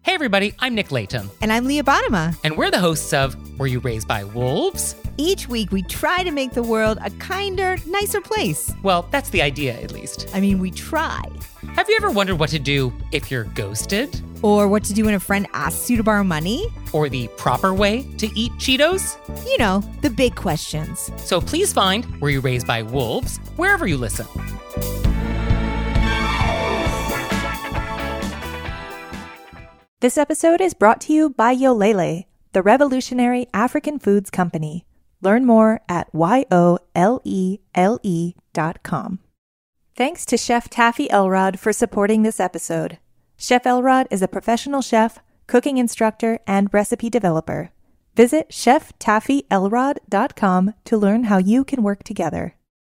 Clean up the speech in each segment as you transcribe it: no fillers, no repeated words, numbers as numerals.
Hey everybody, I'm Nick Layton. And I'm Leah Bottima. And we're the hosts of Were You Raised by Wolves? Each week we try to make the world a kinder, nicer place. Well, that's the idea, at least. I mean, we try. Have you ever wondered what to do if you're ghosted? Or what to do when a friend asks you to borrow money? Or the proper way to eat Cheetos? You know, the big questions. So please find Were You Raised by Wolves wherever you listen. This episode is brought to you by Yolele, the revolutionary African foods company. Learn more at YOLELE.com. Thanks to Chef Taffy Elrod for supporting this episode. Chef Elrod is a professional chef, cooking instructor, and recipe developer. Visit ChefTaffyElrod.com to learn how you can work together.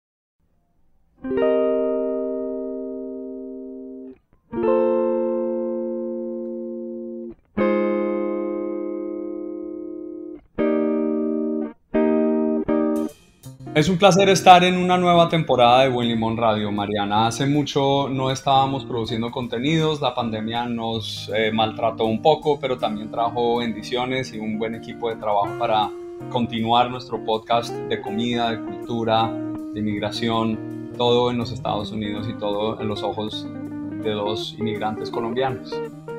Es un placer estar en una nueva temporada de Buen Limón Radio, Mariana. Hace mucho no estábamos produciendo contenidos, la pandemia nos maltrató un poco, pero también trajo bendiciones y un buen equipo de trabajo para continuar nuestro podcast de comida, de cultura, de inmigración, todo en los Estados Unidos y todo en los ojos de los inmigrantes colombianos.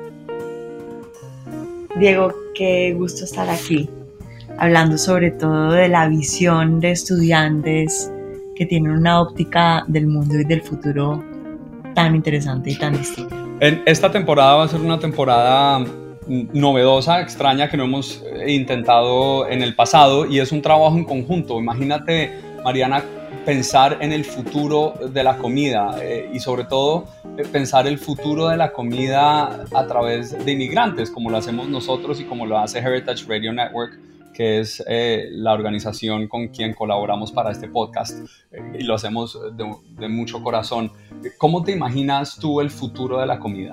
Diego, qué gusto estar aquí, hablando sobre todo de la visión de estudiantes que tienen una óptica del mundo y del futuro tan interesante y tan distinta. Esta temporada va a ser una temporada novedosa, extraña, que no hemos intentado en el pasado, y es un trabajo en conjunto. Imagínate, Mariana, pensar en el futuro de la comida y sobre todo pensar el futuro de la comida a través de inmigrantes, como lo hacemos nosotros y como lo hace Heritage Radio Network, que es la organización con quien colaboramos para este podcast, y lo hacemos de mucho corazón. ¿Cómo te imaginas tú el futuro de la comida?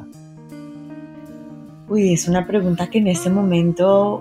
Uy, es una pregunta que en este momento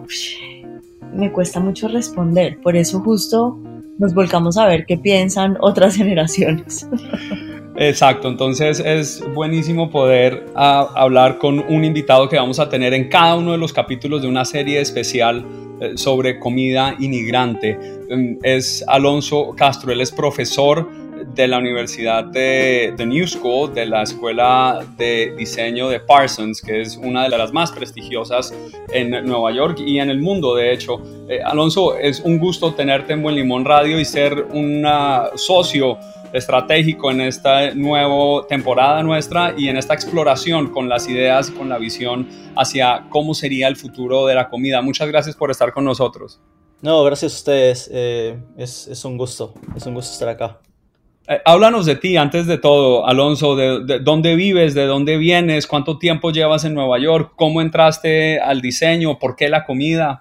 me cuesta mucho responder, por eso justo nos volcamos a ver qué piensan otras generaciones. Exacto, entonces es buenísimo poder hablar con un invitado que vamos a tener en cada uno de los capítulos de una serie especial sobre comida inmigrante. Es Alonso Castro, él es profesor de la Universidad de The New School, de la Escuela de Diseño de Parsons, que es una de las más prestigiosas en Nueva York y en el mundo, de hecho. Alonso, es un gusto tenerte en Buen Limón Radio y ser un socio estratégico en esta nueva temporada nuestra y en esta exploración con las ideas y con la visión hacia cómo sería el futuro de la comida. Muchas gracias por estar con nosotros. No, gracias a ustedes. Es un gusto estar acá. Háblanos de ti antes de todo, Alonso, de dónde vives, de dónde vienes, cuánto tiempo llevas en Nueva York, cómo entraste al diseño, por qué la comida.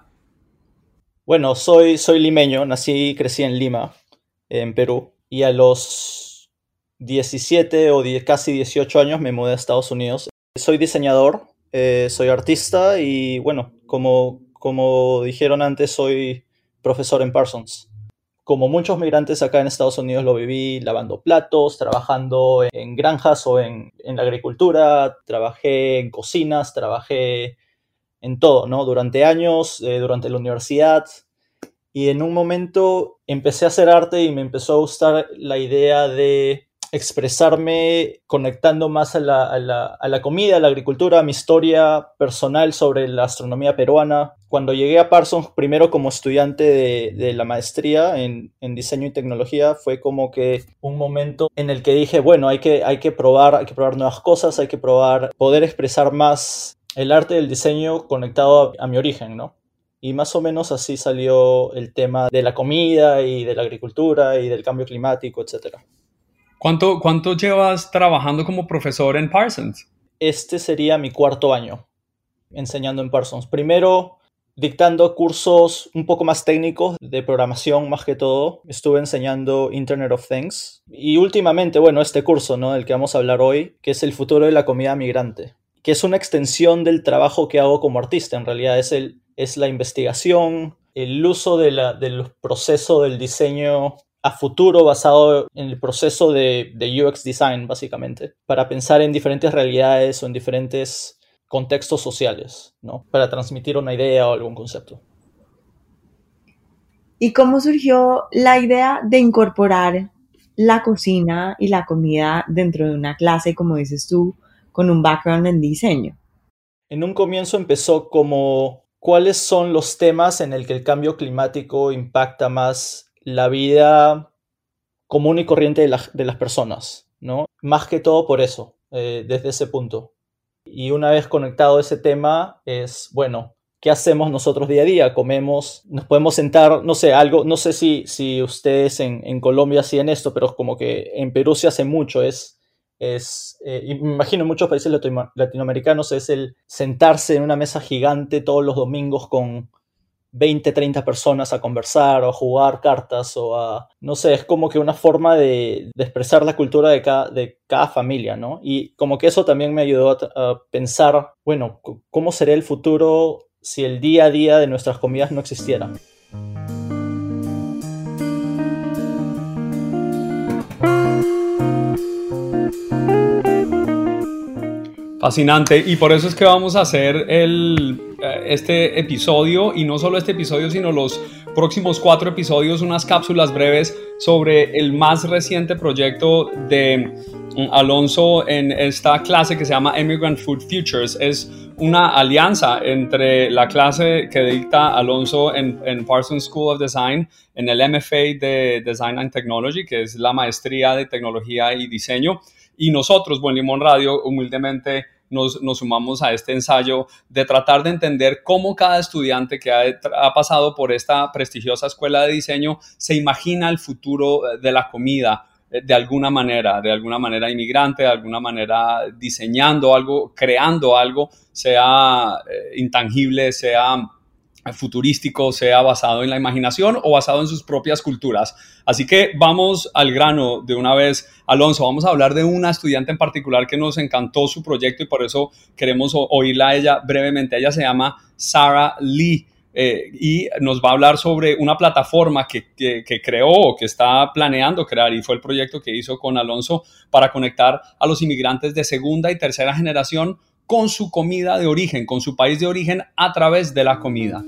Bueno, soy limeño, nací y crecí en Lima, en Perú, y a los 17 o casi 18 años me mudé a Estados Unidos. Soy diseñador, soy artista y bueno, como dijeron antes, soy profesor en Parsons. Como muchos migrantes acá en Estados Unidos lo viví lavando platos, trabajando en granjas o en la agricultura, trabajé en cocinas, trabajé en todo, ¿no? Durante años, durante la universidad, y en un momento empecé a hacer arte y me empezó a gustar la idea de expresarme conectando más a la comida, a la agricultura, a mi historia personal sobre la gastronomía peruana. Cuando llegué a Parsons, primero como estudiante de la maestría en diseño y tecnología, fue como que un momento en el que dije, bueno, hay que probar nuevas cosas, hay que probar, poder expresar más el arte del diseño conectado a mi origen, ¿no? Y más o menos así salió el tema de la comida y de la agricultura y del cambio climático, etcétera. ¿Cuánto llevas trabajando como profesor en Parsons? Este sería mi 4º año enseñando en Parsons. Primero, dictando cursos un poco más técnicos de programación más que todo. Estuve enseñando Internet of Things. Y últimamente, bueno, este curso, ¿no?, del que vamos a hablar hoy, que es el futuro de la comida migrante, que es una extensión del trabajo que hago como artista. En realidad es la investigación, el uso del proceso del diseño a futuro basado en el proceso de UX design, básicamente, para pensar en diferentes realidades o en diferentes contextos sociales, ¿no? Para transmitir una idea o algún concepto. ¿Y cómo surgió la idea de incorporar la cocina y la comida dentro de una clase, como dices tú, con un background en diseño? En un comienzo empezó como cuáles son los temas en el que el cambio climático impacta más la vida común y corriente de las personas, ¿no? Más que todo por eso, desde ese punto. Y una vez conectado ese tema es, bueno, ¿qué hacemos nosotros día a día? Comemos, nos podemos sentar, no sé, algo, no sé si ustedes en Colombia hacían esto, pero como que en Perú se hace mucho, y me imagino en muchos países latinoamericanos es el sentarse en una mesa gigante todos los domingos con 20, 30 personas a conversar o a jugar cartas no sé, es como que una forma de expresar la cultura de cada familia, ¿no? Y como que eso también me ayudó a pensar, bueno, ¿cómo sería el futuro si el día a día de nuestras comidas no existiera? Fascinante, y por eso es que vamos a hacer este episodio, y no solo este episodio, sino los próximos 4 episodios, unas cápsulas breves sobre el más reciente proyecto de Alonso en esta clase que se llama Immigrant Food Futures. Es una alianza entre la clase que dicta Alonso en Parsons School of Design, en el MFA de Design and Technology, que es la maestría de tecnología y diseño, y nosotros, Buen Limón Radio, humildemente nos sumamos a este ensayo de tratar de entender cómo cada estudiante que ha pasado por esta prestigiosa escuela de diseño se imagina el futuro de la comida de alguna manera inmigrante, de alguna manera diseñando algo, creando algo, sea intangible, sea futurístico, sea basado en la imaginación o basado en sus propias culturas. Así que vamos al grano de una vez. Alonso, vamos a hablar de una estudiante en particular que nos encantó su proyecto y por eso queremos oírla a ella brevemente. Ella se llama Sarah Lee y nos va a hablar sobre una plataforma que creó o que está planeando crear, y fue el proyecto que hizo con Alonso para conectar a los inmigrantes de segunda y tercera generación con su comida de origen, con su país de origen a través de la comida.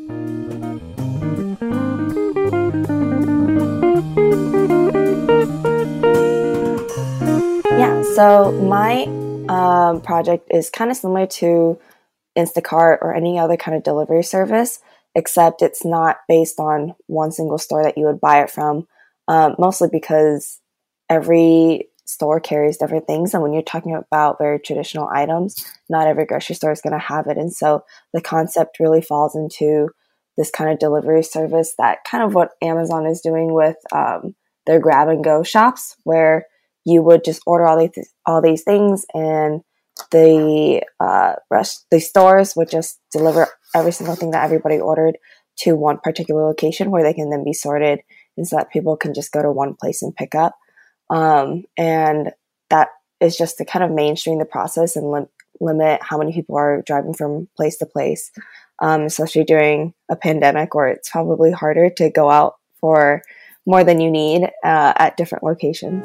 Yeah, so my project is kind of similar to Instacart or any other kind of delivery service, except it's not based on one single store that you would buy it from, mostly because every store carries different things, and when you're talking about very traditional items, not every grocery store is going to have it. And so the concept really falls into this kind of delivery service, that kind of what Amazon is doing with their grab and go shops, where you would just order all these things, and the stores would just deliver every single thing that everybody ordered to one particular location where they can then be sorted, and so that people can just go to one place and pick up. And that is just to kind of mainstream the process and limit how many people are driving from place to place, especially during a pandemic where it's probably harder to go out for more than you need at different locations.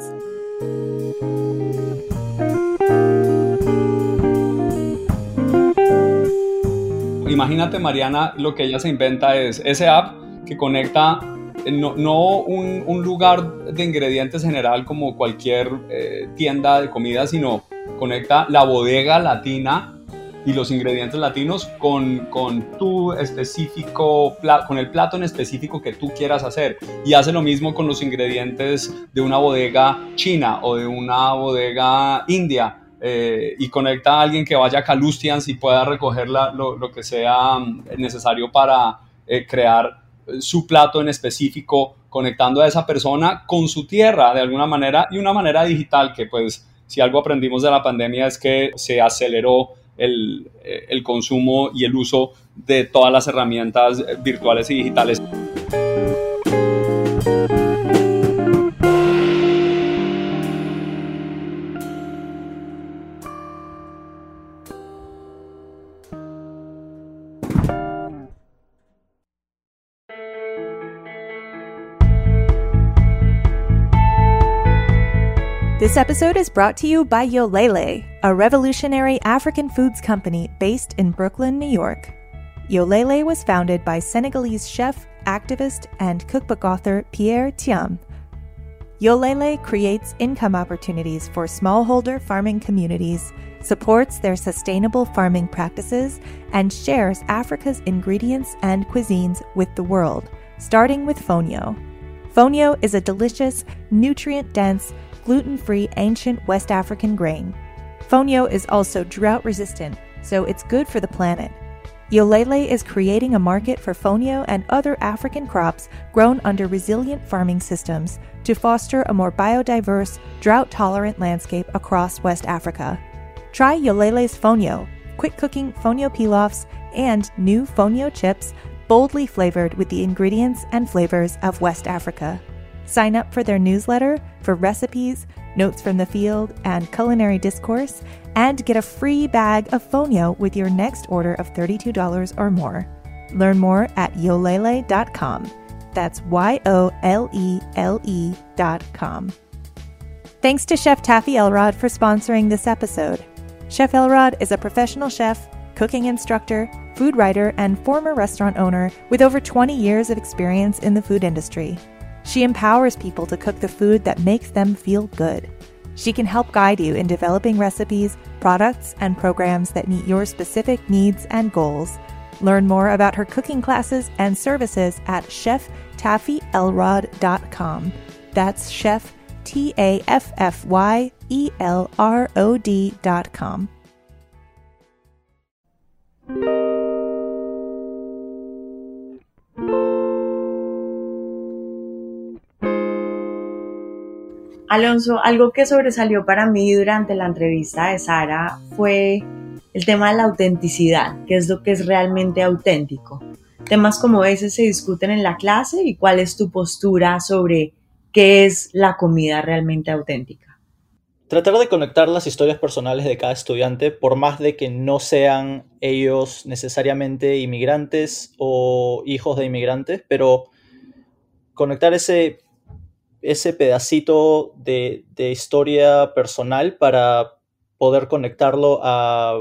Imagínate, Mariana, lo que ella se inventa es ese app que conecta no un lugar de ingredientes general como cualquier tienda de comida, sino conecta la bodega latina y los ingredientes latinos con tu específico, con el plato en específico que tú quieras hacer, y hace lo mismo con los ingredientes de una bodega china o de una bodega india, y conecta a alguien que vaya a Calustians y pueda recoger lo que sea necesario para crear su plato en específico, conectando a esa persona con su tierra de alguna manera, y una manera digital que, pues, si algo aprendimos de la pandemia es que se aceleró el consumo y el uso de todas las herramientas virtuales y digitales. This episode is brought to you by Yolele, a revolutionary African foods company based in Brooklyn, New York. Yolele was founded by Senegalese chef, activist, and cookbook author Pierre Thiam. Yolele creates income opportunities for smallholder farming communities, supports their sustainable farming practices, and shares Africa's ingredients and cuisines with the world, starting with fonio. Fonio is a delicious, nutrient-dense, gluten-free ancient West African grain. Fonio is also drought-resistant, so it's good for the planet. Yolele is creating a market for fonio and other African crops grown under resilient farming systems to foster a more biodiverse, drought-tolerant landscape across West Africa. Try Yolele's fonio, quick-cooking fonio pilafs, and new fonio chips, boldly flavored with the ingredients and flavors of West Africa. Sign up for their newsletter for recipes, notes from the field, and culinary discourse, and get a free bag of fonio with your next order of $32 or more. Learn more at yolele.com. That's YOLELE.com. Thanks to Chef Taffy Elrod for sponsoring this episode. Chef Elrod is a professional chef, cooking instructor, food writer, and former restaurant owner with over 20 years of experience in the food industry. She empowers people to cook the food that makes them feel good. She can help guide you in developing recipes, products, and programs that meet your specific needs and goals. Learn more about her cooking classes and services at cheftaffyelrod.com. That's chef, TAFFYELROD.com. Alonso, algo que sobresalió para mí durante la entrevista de Sara fue el tema de la autenticidad, que es lo que es realmente auténtico. Temas como ese se discuten en la clase y cuál es tu postura sobre qué es la comida realmente auténtica. Tratar de conectar las historias personales de cada estudiante, por más de que no sean ellos necesariamente inmigrantes o hijos de inmigrantes, pero conectar ese pedacito de historia personal para poder conectarlo a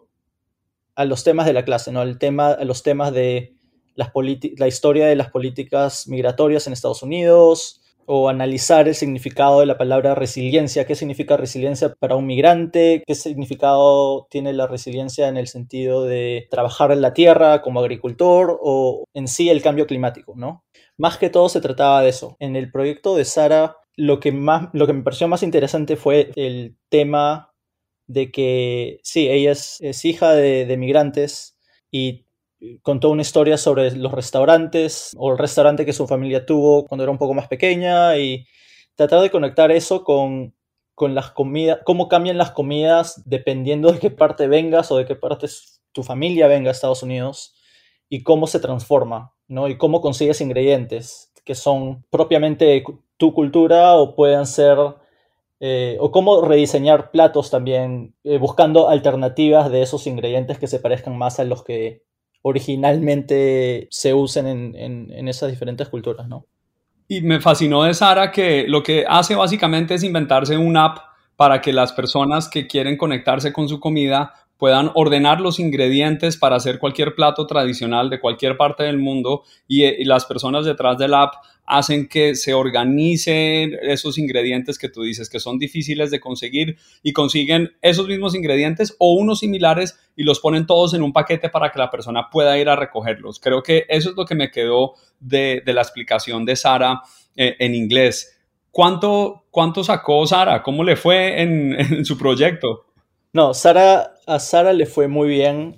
los temas de la clase, ¿no? A los temas de la historia de las políticas migratorias en Estados Unidos, o analizar el significado de la palabra resiliencia. ¿Qué significa resiliencia para un migrante? ¿Qué significado tiene la resiliencia en el sentido de trabajar en la tierra como agricultor o en sí el cambio climático, ¿no? Más que todo se trataba de eso. En el proyecto de Sara, lo que me pareció más interesante fue el tema de que sí, ella es hija de migrantes y contó una historia sobre los restaurantes o el restaurante que su familia tuvo cuando era un poco más pequeña y tratar de conectar eso con las comidas, cómo cambian las comidas dependiendo de qué parte vengas o de qué parte tu familia venga a Estados Unidos y cómo se transforma, ¿no? Y cómo consigues ingredientes que son propiamente tu cultura o pueden ser o cómo rediseñar platos también buscando alternativas de esos ingredientes que se parezcan más a los que originalmente se usen en esas diferentes culturas, ¿no? Y me fascinó de Sara que lo que hace básicamente es inventarse una app para que las personas que quieren conectarse con su comida puedan ordenar los ingredientes para hacer cualquier plato tradicional de cualquier parte del mundo y las personas detrás de la app hacen que se organicen esos ingredientes que tú dices que son difíciles de conseguir y consiguen esos mismos ingredientes o unos similares y los ponen todos en un paquete para que la persona pueda ir a recogerlos. Creo que eso es lo que me quedó de la explicación de Sara en inglés. ¿Cuánto sacó Sara? ¿Cómo le fue en su proyecto? No, a Sara le fue muy bien.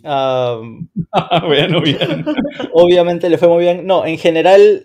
Bueno, bien. Obviamente le fue muy bien. No, en general,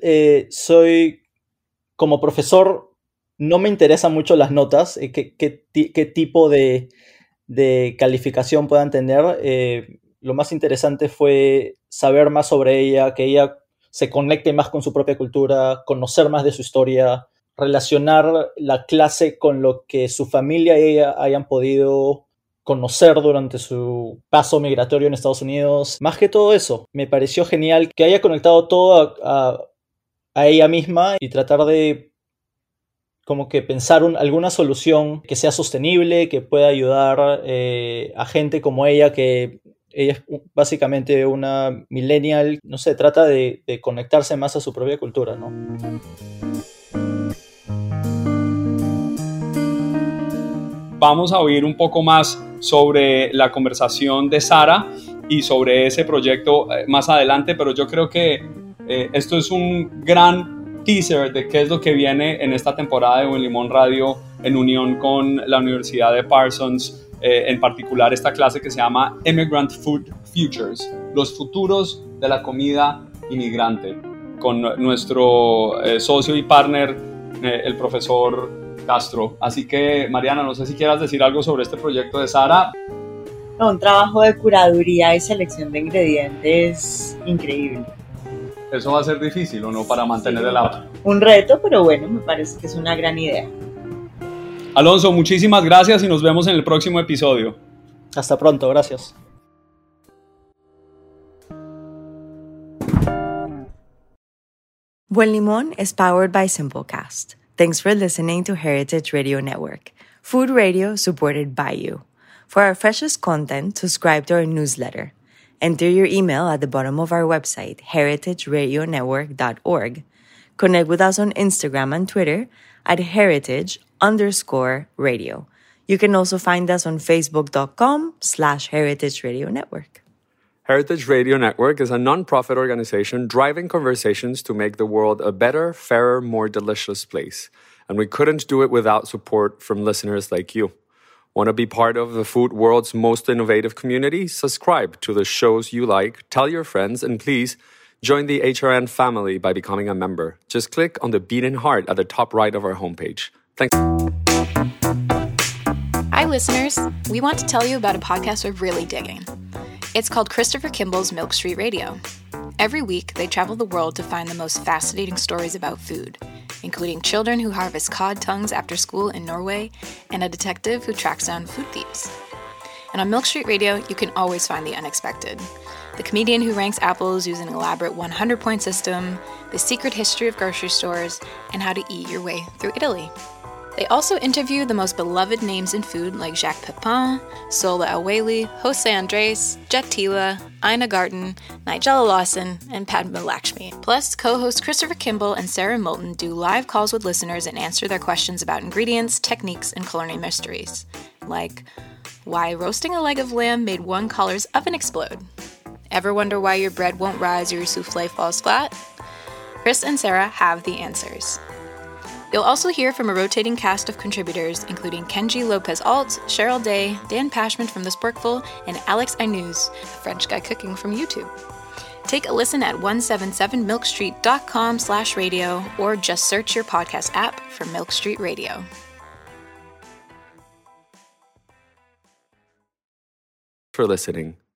como profesor, no me interesan mucho las notas, qué tipo de calificación puedan tener. Lo más interesante fue saber más sobre ella, que ella se conecte más con su propia cultura, conocer más de su historia, relacionar la clase con lo que su familia y ella hayan podido conocer durante su paso migratorio en Estados Unidos. Más que todo eso, me pareció genial que haya conectado todo a ella misma y tratar de como que pensar alguna solución que sea sostenible, que pueda ayudar a gente como ella, que ella es básicamente una millennial, no sé, trata de conectarse más a su propia cultura, ¿no? Vamos a oír un poco más sobre la conversación de Sara y sobre ese proyecto más adelante, pero yo creo que esto es un gran teaser de qué es lo que viene en esta temporada de Buen Limón Radio en unión con la Universidad de Parsons, en particular esta clase que se llama Immigrant Food Futures, los futuros de la comida inmigrante, con nuestro socio y partner, el profesor Castro. Así que, Mariana, no sé si quieras decir algo sobre este proyecto de Sara. Un trabajo de curaduría y selección de ingredientes increíble. Eso va a ser difícil, ¿o no? Para mantener el app. Un reto, pero bueno, me parece que es una gran idea. Alonso, muchísimas gracias y nos vemos en el próximo episodio. Hasta pronto, gracias. Buen Limón is powered by Simplecast. Thanks for listening to Heritage Radio Network, food radio supported by you. For our freshest content, subscribe to our newsletter. Enter your email at the bottom of our website, heritageradionetwork.org. Connect with us on Instagram and Twitter at heritage_radio. You can also find us on facebook.com/Heritage Radio Network. Heritage Radio Network is a non-profit organization driving conversations to make the world a better, fairer, more delicious place. And we couldn't do it without support from listeners like you. Want to be part of the food world's most innovative community? Subscribe to the shows you like, tell your friends, and please join the HRN family by becoming a member. Just click on the beating heart at the top right of our homepage. Thanks. Hi, listeners. We want to tell you about a podcast we're really digging. It's called Christopher Kimball's Milk Street Radio. Every week, they travel the world to find the most fascinating stories about food, including children who harvest cod tongues after school in Norway and a detective who tracks down food thieves. And on Milk Street Radio, you can always find the unexpected. The comedian who ranks apples using an elaborate 100-point system, the secret history of grocery stores, and how to eat your way through Italy. They also interview the most beloved names in food like Jacques Pepin, Sola El-Waylly, Jose Andres, Jet Tila, Ina Garten, Nigella Lawson, and Padma Lakshmi. Plus, co-hosts Christopher Kimball and Sarah Moulton do live calls with listeners and answer their questions about ingredients, techniques, and culinary mysteries. Like, why roasting a leg of lamb made one caller's oven explode? Ever wonder why your bread won't rise or your souffle falls flat? Chris and Sarah have the answers. You'll also hear from a rotating cast of contributors, including Kenji Lopez-Alt, Cheryl Day, Dan Pashman from The Sporkful, and Alex Ainuz, a French guy cooking from YouTube. Take a listen at 177milkstreet.com/radio or just search your podcast app for Milk Street Radio. For listening.